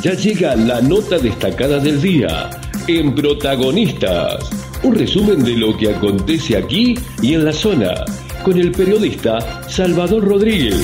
Ya llega la nota destacada del día en Protagonistas. Un resumen de lo que acontece aquí y en la zona, con el periodista Salvador Rodríguez.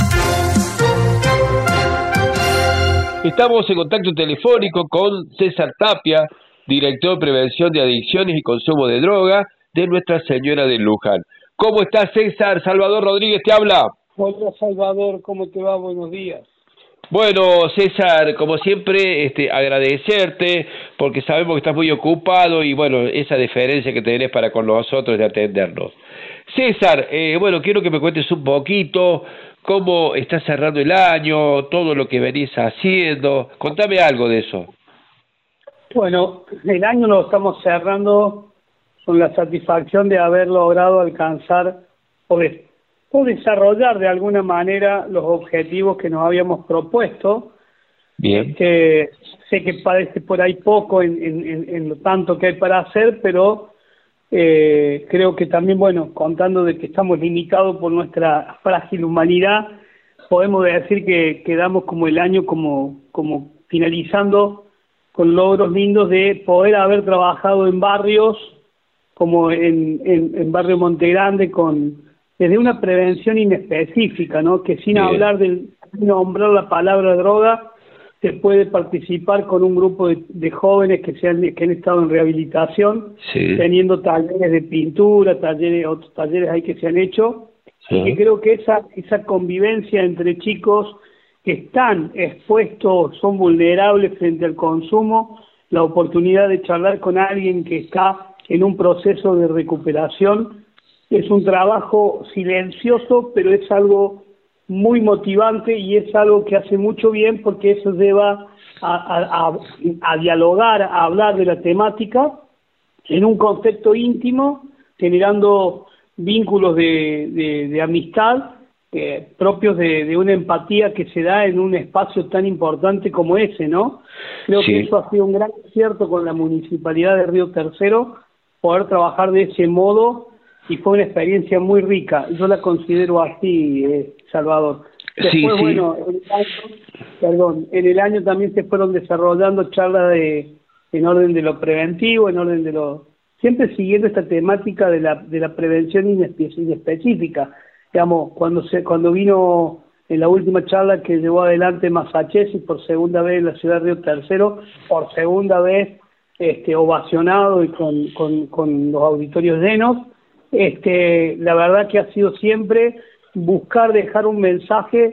Estamos en contacto telefónico con César Tapia, director de Prevención de Adicciones y Consumo de Droga de Nuestra Señora de Luján. ¿Cómo estás, César? Salvador Rodríguez te habla. Hola, Salvador, ¿cómo te va? Buenos días. Bueno, César, como siempre, agradecerte porque sabemos que estás muy ocupado y bueno, esa deferencia que tenés para con nosotros de atendernos. César, bueno, quiero que me cuentes un poquito cómo estás cerrando el año, todo lo que venís haciendo. Contame algo de eso. Bueno, el año lo estamos cerrando con la satisfacción de haber logrado alcanzar o desarrollar de alguna manera los objetivos que nos habíamos propuesto. Bien. Sé que parece por ahí poco en lo tanto que hay para hacer, pero creo que también, bueno, contando de que estamos limitados por nuestra frágil humanidad, podemos decir que quedamos como el año como finalizando con logros lindos de poder haber trabajado en barrios como en Barrio Montegrande desde una prevención inespecífica, ¿no? Que sin hablar sin nombrar la palabra droga, se puede participar con un grupo de jóvenes que han estado en rehabilitación, teniendo talleres de pintura, otros talleres ahí que se han hecho, y que creo que esa convivencia entre chicos que están expuestos, son vulnerables frente al consumo, la oportunidad de charlar con alguien que está en un proceso de recuperación, es un trabajo silencioso, pero es algo muy motivante y es algo que hace mucho bien porque eso lleva a dialogar, a hablar de la temática en un contexto íntimo, generando vínculos de amistad propios de una empatía que se da en un espacio tan importante como ese, ¿no? Creo que eso ha sido un gran acierto con la Municipalidad de Río Tercero, poder trabajar de ese modo, y fue una experiencia muy rica. Yo la considero así, Salvador. Después, bueno, en el año también se fueron desarrollando charlas en orden de lo preventivo, siempre siguiendo esta temática de la prevención inespecífica. Digamos, cuando vino en la última charla que llevó adelante Massachetti por segunda vez en la ciudad de Río Tercero, por segunda vez ovacionado y con los auditorios llenos, la verdad que ha sido siempre buscar dejar un mensaje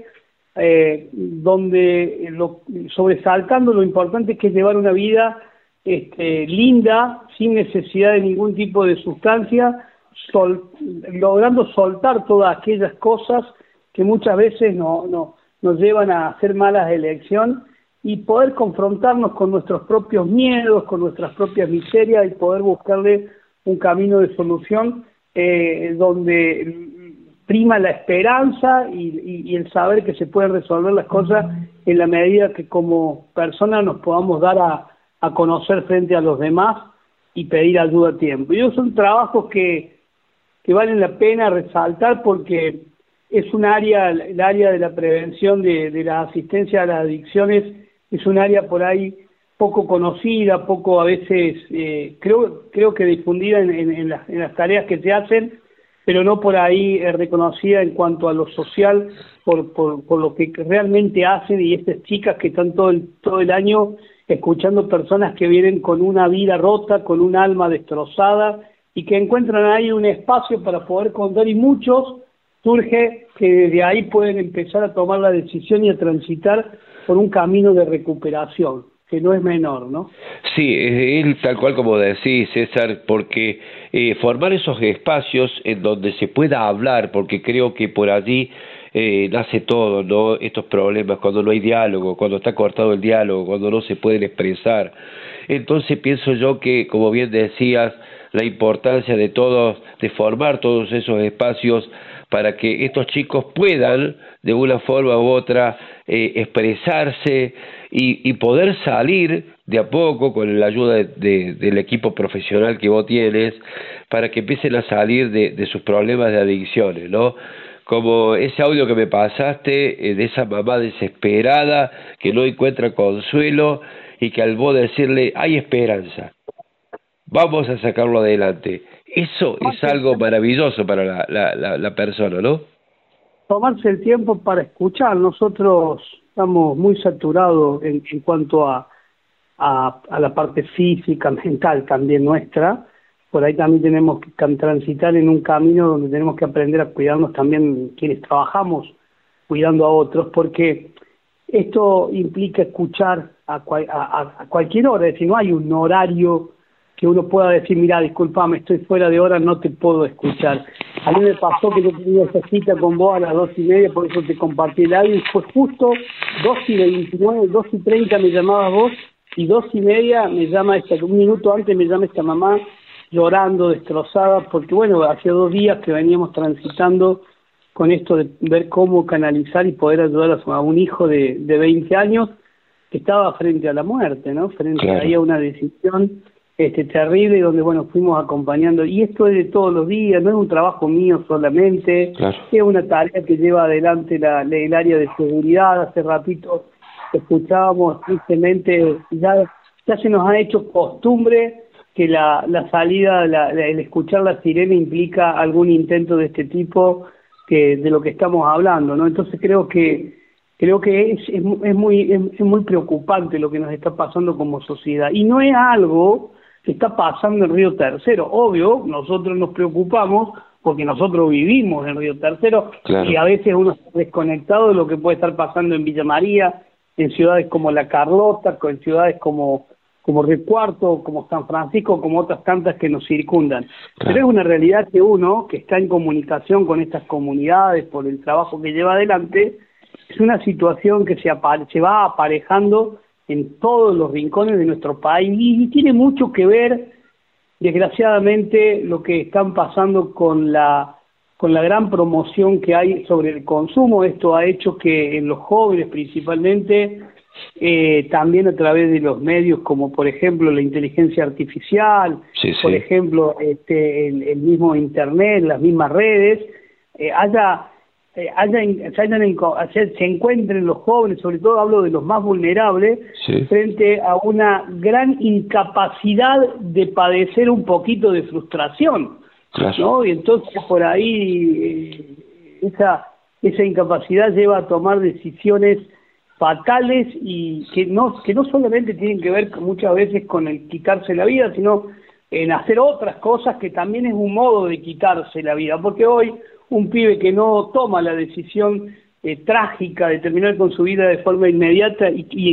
donde sobresaltando lo importante que es llevar una vida linda, sin necesidad de ningún tipo de sustancia, logrando soltar todas aquellas cosas que muchas veces nos llevan a hacer malas elecciones y poder confrontarnos con nuestros propios miedos, con nuestras propias miserias y poder buscarle un camino de solución donde prima la esperanza y el saber que se pueden resolver las cosas en la medida que como personas nos podamos dar a conocer frente a los demás y pedir ayuda a tiempo. Y esos son trabajos que valen la pena resaltar porque es un área, el área de la prevención de la asistencia a las adicciones, es un área por ahí poco conocida, poco a veces, creo que difundida en las tareas que se hacen, pero no por ahí reconocida en cuanto a lo social, por lo que realmente hacen, y estas chicas que están todo el año escuchando personas que vienen con una vida rota, con un alma destrozada, y que encuentran ahí un espacio para poder contar, y muchos surge que desde ahí pueden empezar a tomar la decisión y a transitar por un camino de recuperación, que no es menor, ¿no? Sí, es tal cual como decís, César, porque formar esos espacios en donde se pueda hablar, porque creo que por allí nace todo, ¿no? Estos problemas, cuando no hay diálogo, cuando está cortado el diálogo, cuando no se pueden expresar. Entonces pienso yo que, como bien decías, la importancia de formar todos esos espacios para que estos chicos puedan, de una forma u otra, expresarse y poder salir de a poco con la ayuda del equipo profesional que vos tienes, para que empiecen a salir de sus problemas de adicciones, ¿no? como ese audio que me pasaste, de esa mamá desesperada que no encuentra consuelo y que al vos decirle hay esperanza, vamos a sacarlo adelante. Eso es algo maravilloso para la persona, ¿no? Tomarse el tiempo para escuchar. Nosotros estamos muy saturados en cuanto a la parte física, mental también nuestra. Por ahí también tenemos que transitar en un camino donde tenemos que aprender a cuidarnos también quienes trabajamos cuidando a otros, porque esto implica escuchar a cualquier hora. Es decir, no hay un horario que uno pueda decir, mira, discúlpame, estoy fuera de hora, no te puedo escuchar. A mí me pasó que yo tenía esa cita con vos a las 2:30, por eso te compartí el audio, y fue justo 2:29, 2:30 me llamabas vos, y 2:30 me llama un minuto antes me llama esta mamá llorando, destrozada, porque bueno, hace 2 días que veníamos transitando con esto de ver cómo canalizar y poder ayudar a un hijo de 20 años que estaba frente a la muerte, ¿no? Frente a una decisión terrible, donde bueno, fuimos acompañando, y esto es de todos los días, no es un trabajo mío solamente, es una tarea que lleva adelante el área de seguridad. Hace ratito escuchábamos tristemente, ya se nos ha hecho costumbre que la salida, el escuchar la sirena implica algún intento de este tipo, que de lo que estamos hablando, ¿no? Entonces creo que es muy preocupante lo que nos está pasando como sociedad, y no es algo que está pasando en Río Tercero. Obvio, nosotros nos preocupamos porque nosotros vivimos en Río Tercero, y a veces uno está desconectado de lo que puede estar pasando en Villa María, en ciudades como La Carlota, en ciudades como Río Cuarto, como San Francisco, como otras tantas que nos circundan. Pero es una realidad que uno, que está en comunicación con estas comunidades por el trabajo que lleva adelante, es una situación que se va aparejando en todos los rincones de nuestro país, y tiene mucho que ver, desgraciadamente, lo que están pasando con la gran promoción que hay sobre el consumo. Esto ha hecho que en los jóvenes principalmente, también a través de los medios como por ejemplo la inteligencia artificial, por ejemplo el mismo internet, las mismas redes, se encuentren los jóvenes, sobre todo hablo de los más vulnerables, frente a una gran incapacidad de padecer un poquito de frustración, ¿no? Y entonces por ahí esa incapacidad lleva a tomar decisiones fatales, y que no solamente tienen que ver muchas veces con el quitarse la vida, sino en hacer otras cosas que también es un modo de quitarse la vida, porque hoy un pibe que no toma la decisión trágica de terminar con su vida de forma inmediata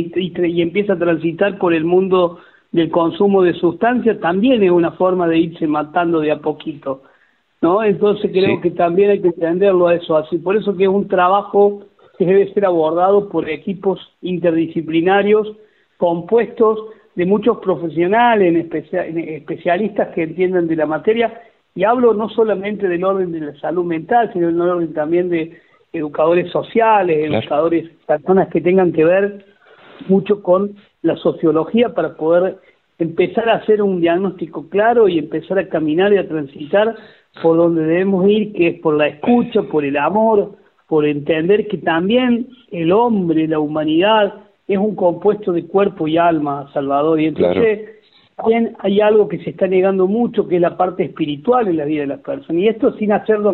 y empieza a transitar por el mundo del consumo de sustancias, también es una forma de irse matando de a poquito, ¿no? Entonces creo que también hay que entenderlo a eso así. Por eso que es un trabajo que debe ser abordado por equipos interdisciplinarios compuestos de muchos profesionales, especialistas que entiendan de la materia, y hablo no solamente del orden de la salud mental, sino del orden también de educadores sociales, educadores, personas que tengan que ver mucho con la sociología, para poder empezar a hacer un diagnóstico claro y empezar a caminar y a transitar por donde debemos ir, que es por la escucha, por el amor, por entender que también el hombre, la humanidad, es un compuesto de cuerpo y alma, Salvador, y entonces también hay algo que se está negando mucho, que es la parte espiritual en la vida de las personas, y esto sin hacerlo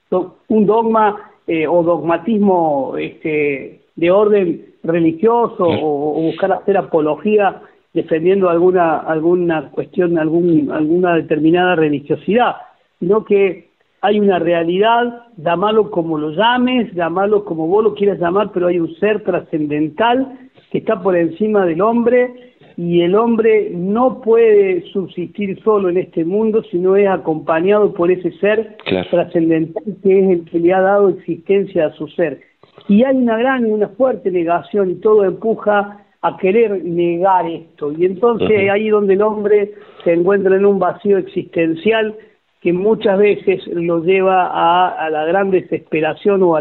un dogma o dogmatismo de orden religioso, o buscar hacer apología defendiendo alguna cuestión, alguna determinada religiosidad, sino que hay una realidad, llámalo como lo llames, llámalo como vos lo quieras llamar, pero hay un ser trascendental que está por encima del hombre, y el hombre no puede subsistir solo en este mundo, sino es acompañado por ese ser trascendental que es el que le ha dado existencia a su ser. Y hay una fuerte negación, y todo empuja a querer negar esto, y entonces ahí donde el hombre se encuentra en un vacío existencial que muchas veces lo lleva a la gran desesperación o a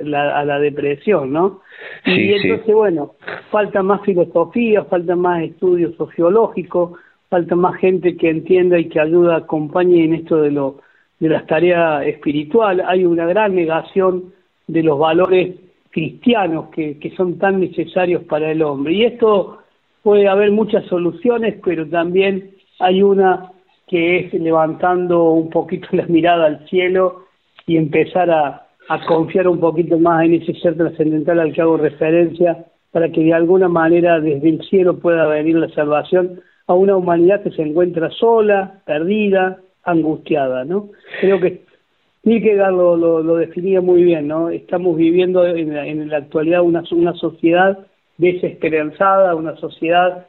la depresión, ¿no? Y entonces, bueno, falta más filosofía, falta más estudios sociológicos, falta más gente que entienda y que ayuda, acompañe en esto de de las tareas espirituales, hay una gran negación de los valores cristianos que son tan necesarios para el hombre. Y esto puede haber muchas soluciones, pero también hay una que es levantando un poquito la mirada al cielo y empezar a confiar un poquito más en ese ser trascendental al que hago referencia, para que de alguna manera desde el cielo pueda venir la salvación a una humanidad que se encuentra sola, perdida, angustiada, ¿no? Creo que Kierkegaard lo definía muy bien, ¿no? Estamos viviendo en la actualidad una sociedad desesperanzada, una sociedad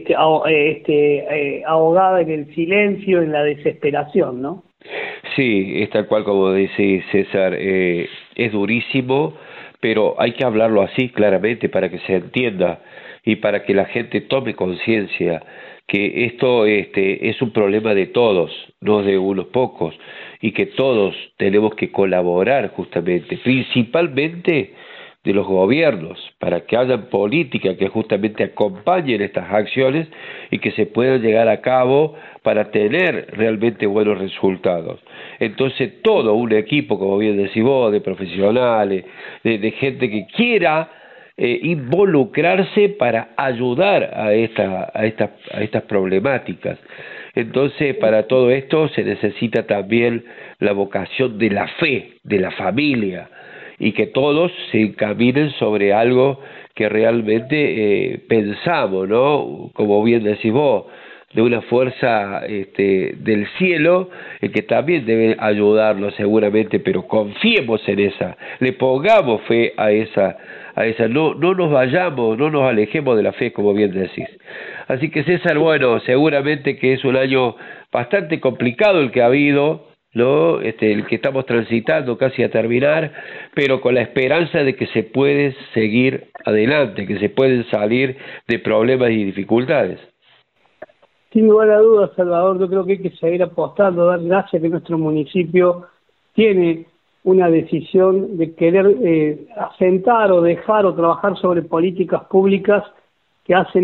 ahogada en el silencio, en la desesperación, ¿no? Sí, es tal cual como dice César, es durísimo, pero hay que hablarlo así claramente para que se entienda y para que la gente tome conciencia que esto es un problema de todos, no de unos pocos, y que todos tenemos que colaborar justamente, principalmente de los gobiernos, para que haya políticas que justamente acompañen estas acciones y que se puedan llegar a cabo para tener realmente buenos resultados. Entonces todo un equipo, como bien decís vos, de profesionales, de gente que quiera involucrarse para ayudar a estas problemáticas. Entonces, para todo esto se necesita también la vocación de la fe, de la familia, y que todos se encaminen sobre algo que realmente pensamos, ¿no? Como bien decís vos, de una fuerza del cielo, que también debe ayudarnos seguramente, pero confiemos en esa, le pongamos fe a esa, no nos vayamos, no nos alejemos de la fe, como bien decís. Así que César, bueno, seguramente que es un año bastante complicado el que ha habido, ¿no? El que estamos transitando casi a terminar, pero con la esperanza de que se puede seguir adelante, que se pueden salir de problemas y dificultades. Sin lugar a dudas, Salvador, yo creo que hay que seguir apostando, dar gracias que nuestro municipio tiene una decisión de querer asentar o dejar o trabajar sobre políticas públicas que hacen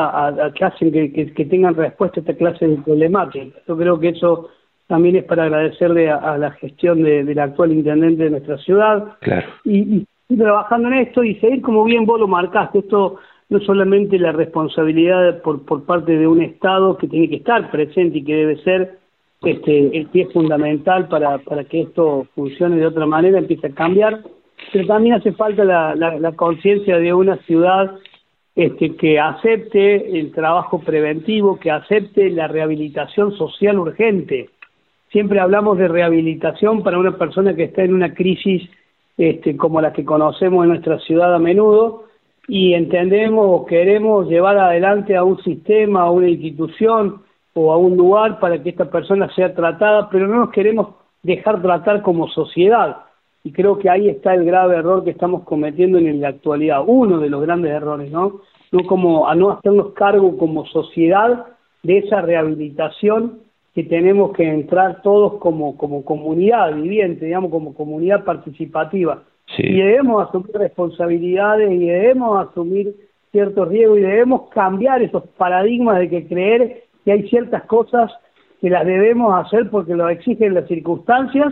que tengan respuesta a esta clase de problemáticas. Yo creo que eso también es para agradecerle a la gestión del actual intendente de nuestra ciudad. Claro. Y trabajando en esto y seguir, como bien vos lo marcaste, esto no solamente la responsabilidad por parte de un Estado que tiene que estar presente y que debe ser el pie fundamental para que esto funcione de otra manera, empiece a cambiar, pero también hace falta la conciencia de una ciudad que acepte el trabajo preventivo, que acepte la rehabilitación social urgente. Siempre hablamos de rehabilitación para una persona que está en una crisis como la que conocemos en nuestra ciudad a menudo, y entendemos o queremos llevar adelante a un sistema, a una institución o a un lugar para que esta persona sea tratada, pero no nos queremos dejar tratar como sociedad. Y creo que ahí está el grave error que estamos cometiendo en la actualidad, uno de los grandes errores, ¿no? A no hacernos cargo como sociedad de esa rehabilitación que tenemos que entrar todos como comunidad viviente, digamos, como comunidad participativa. Sí. Y debemos asumir responsabilidades y debemos asumir ciertos riesgos y debemos cambiar esos paradigmas de que creer que hay ciertas cosas que las debemos hacer porque lo exigen las circunstancias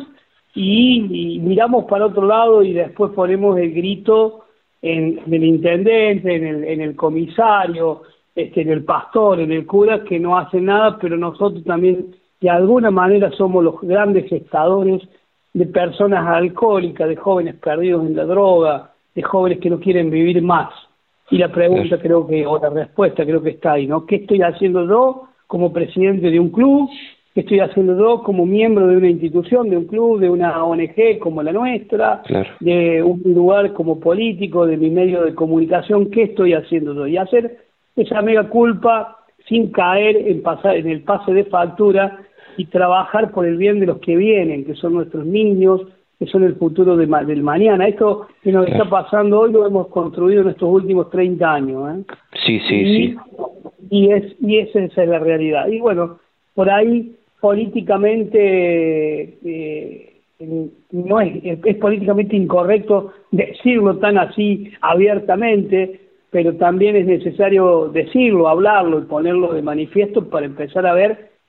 y miramos para otro lado y después ponemos el grito en el intendente, en el comisario, en el pastor, en el cura, que no hacen nada, pero nosotros también de alguna manera somos los grandes gestadores de personas alcohólicas, de jóvenes perdidos en la droga, de jóvenes que no quieren vivir más. Y la pregunta o la respuesta creo que está ahí, ¿no? ¿Qué estoy haciendo yo como presidente de un club? ¿Qué estoy haciendo yo como miembro de una institución, de un club, de una ONG como la nuestra, de un lugar como político, de mi medio de comunicación? ¿Qué estoy haciendo yo? Y hacer esa mega culpa sin caer en el pase de factura y trabajar por el bien de los que vienen, que son nuestros niños, que son el futuro del mañana. Esto que nos está pasando hoy lo hemos construido en estos últimos 30 años. Sí. Y esa es la realidad. Y bueno, por ahí políticamente no es políticamente incorrecto decirlo tan así abiertamente, pero también es necesario decirlo, hablarlo y ponerlo de manifiesto para empezar a ver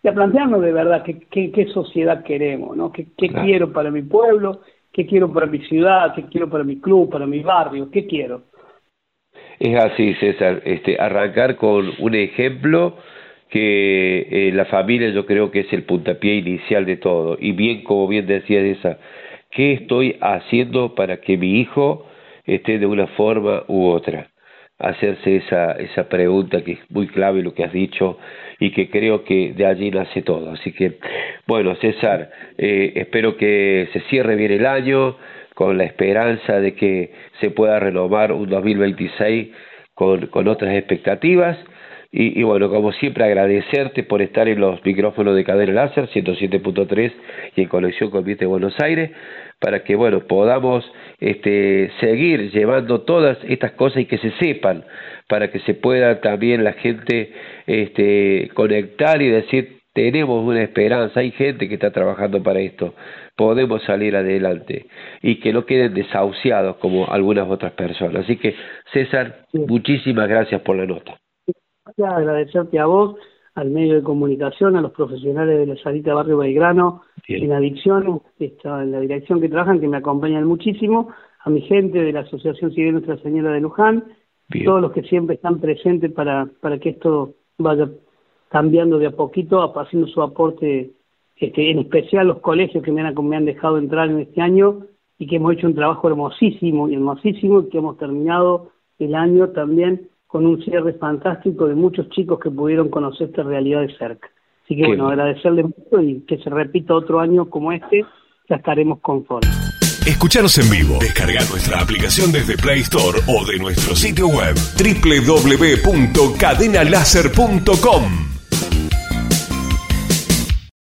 a plantearnos de verdad qué sociedad queremos, ¿no? ¿Qué claro. quiero para mi pueblo? ¿Qué quiero para mi ciudad? ¿Qué quiero para mi club, para mi barrio? ¿Qué quiero? Es así, César, arrancar con un ejemplo que la familia yo creo que es el puntapié inicial de todo. Y bien, como bien decía esa, ¿qué estoy haciendo para que mi hijo esté de una forma u otra? Hacerse esa pregunta que es muy clave lo que has dicho y que creo que de allí nace todo. Así que, bueno, César, espero que se cierre bien el año con la esperanza de que se pueda renovar un 2026 con otras expectativas. Y bueno, como siempre, agradecerte por estar en los micrófonos de Cadena Láser 107.3 y en conexión con Viete Buenos Aires, para que bueno podamos seguir llevando todas estas cosas y que se sepan, para que se pueda también la gente conectar y decir, tenemos una esperanza, hay gente que está trabajando para esto, podemos salir adelante y que no queden desahuciados como algunas otras personas. Así que, César, muchísimas gracias por la nota. Agradecerte a vos, al medio de comunicación, a los profesionales de la Salita Barrio Belgrano, en adicciones, en la dirección que trabajan, que me acompañan muchísimo, a mi gente de la Asociación Civil Nuestra Señora de Luján, todos los que siempre están presentes para que esto vaya cambiando de a poquito, haciendo su aporte, en especial los colegios que me han dejado entrar en este año y que hemos hecho un trabajo hermosísimo y que hemos terminado el año también con un cierre fantástico de muchos chicos que pudieron conocer esta realidad de cerca. Así que bueno, agradecerle mucho y que se repita otro año como este, ya estaremos conformes. Escuchanos en vivo, descargar nuestra aplicación desde Play Store o de nuestro sitio web www.cadenalaser.com.